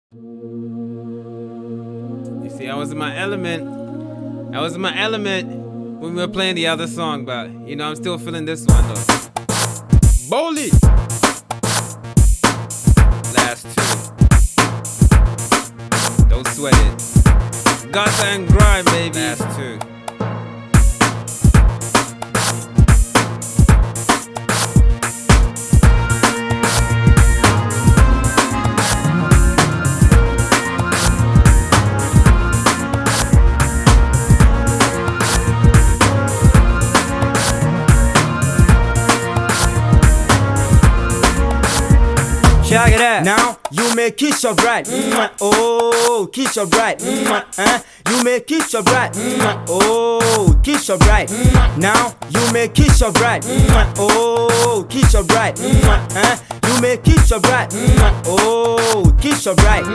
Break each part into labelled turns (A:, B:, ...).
A: You see, I was in my element. I was in my element when we were playing the other song, but you know, I'm still feeling this one though. Bowley! Last two. Don't sweat it. Gutter and grind, baby. Last two.
B: Check it out. Now you may kiss your bride. Oh, kiss your bride. You may kiss your bride. Oh, kiss your bride. Now you may kiss your bride. Oh, kiss your bride. You may kiss your bride. Oh, kiss your bride.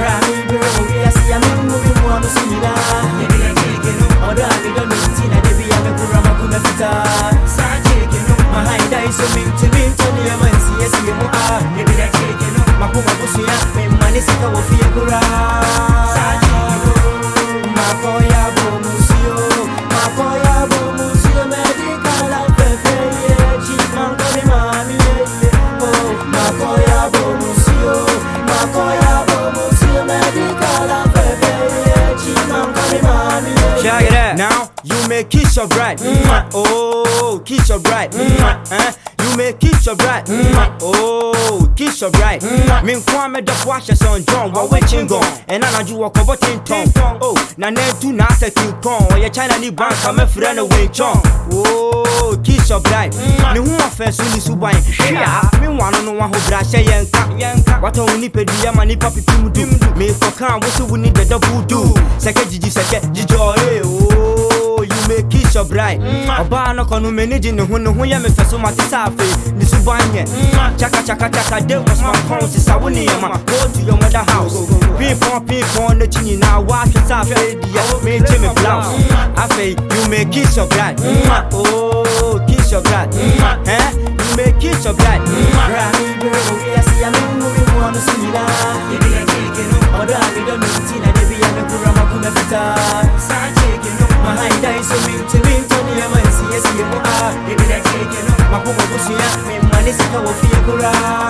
B: Check it out. Now you may kiss your bride. Oh, kiss your bride. You may kiss your bride. Oh, kiss your bride. Min kwame da washa son John wa wetching gone. And I do walk over tin ton. Oh, na nentu na se kinkon. Oye China ni bank me friend away chon. Oh, kiss your bride. Ni hu offense ni suban. Hia, me wano no wa ho bra hye yenka. What on ni pedi ya mani papi pimudu. Me for kan wo so we need the double do. Seke jiji seke jijo. Oh, you may kiss your bride. Oba no kono manage ne ho ya me feso mate safe. Ni subanye. Chaka chaka chaka de was my phone si sa woni yama. Go to your mother house. Pin pon the chini na wa hwe safe dia. Me Jimmy blouse. Afe, you may kiss your bride. Oh, kiss your bride. You may kiss your bride. Rami bro, we see am moving one so ni la. You be taking no. Oda mi don't know tina de bi am kura makuna fita. So minti ni ama nsiye mo ebi da keke no makomo busuya me mane sika wo fie kura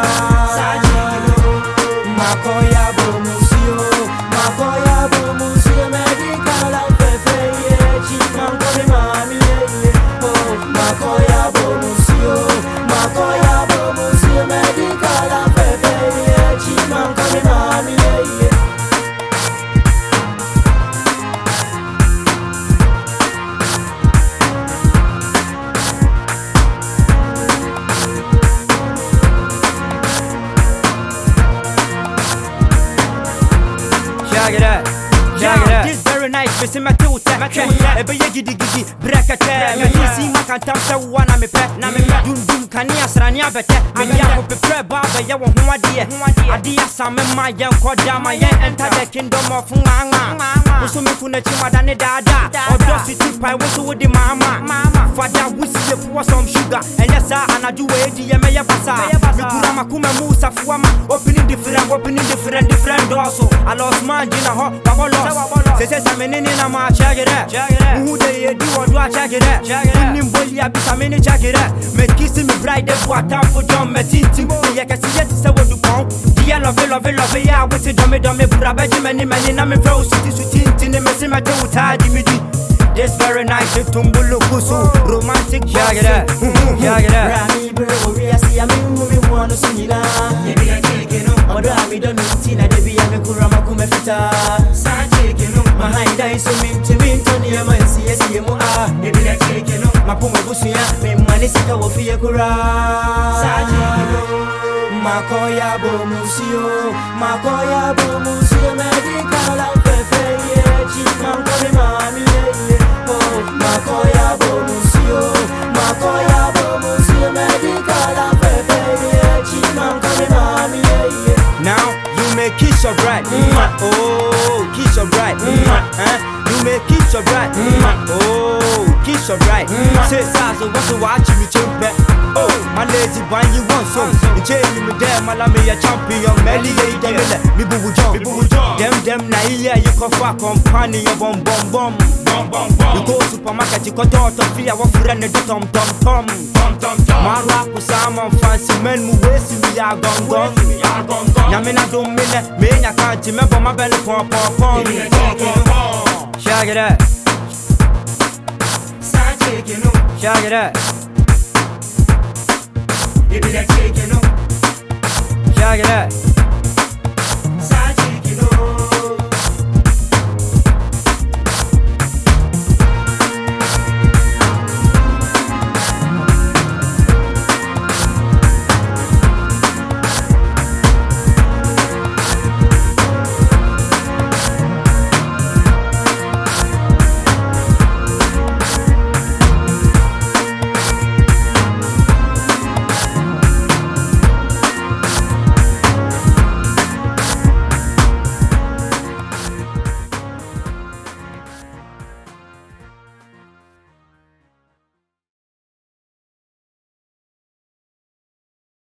B: makoya bo musio medical life fefe ye chi manko me mami ye oh makoya bo musio medical life fefe ye chi manko me mami ye. Check it out. This very nice, me see my two tap. Ebe ye gidi break a tap. Me see my cantam sa wana me pet. Na me dum kani asrani abete. Me ya ho be pre ba be ya wo ho ade asa me ma ye koda ma ye enter the kingdom of nganga. Wo so me kuna chimada ne dada. Odo city pie wo so wo di mama. Father wusi ye for some sugar. And yes sir anaju we di ye me ye pasa. Me kura makuma musa fuama. Opening different doors. I lost man jina ho babo lost. Say samene na ma check it out. Who dey do or do I check it out. Nim boy abi samene check it out. Me kiss me bride dey for time for John me tinti. Ye ka see say what do pon. Dia love ya with dome bra beji many na me flow city tinti ne me see me do tidy me di. This very nice tumbulu kusu romantic check it out. Rami bro we see am moving one so ni la. Ye be take no. Odo ami don't know tina de bi am kura makume fita. Behind that so minti ni ama nsiye mo ebi da keke no mapomo busuya me mane sika wo fie kura makoya bo musio medical life fefe ye chi manko me mami ye oh makoya bo musio medical life fefe ye chi manko me mami ye. Now you may kiss your bride. Oh, kiss your bride. You may kiss your bride. Oh, kiss your bride. Say Sazo, what's the watch me chumpe? Oh, my lazy buying you one song. The chain me there, my lame a champion. Melly, me boo John. for company, bom bom bom. You go supermarket, you got out of fear, what friend the tom tom tom. My rap was some fancy men who waste me a gong gong. Yamina don't mean it, me I can't remember my belly pom pom pom. Shag it up. Shag it up. Shag it up.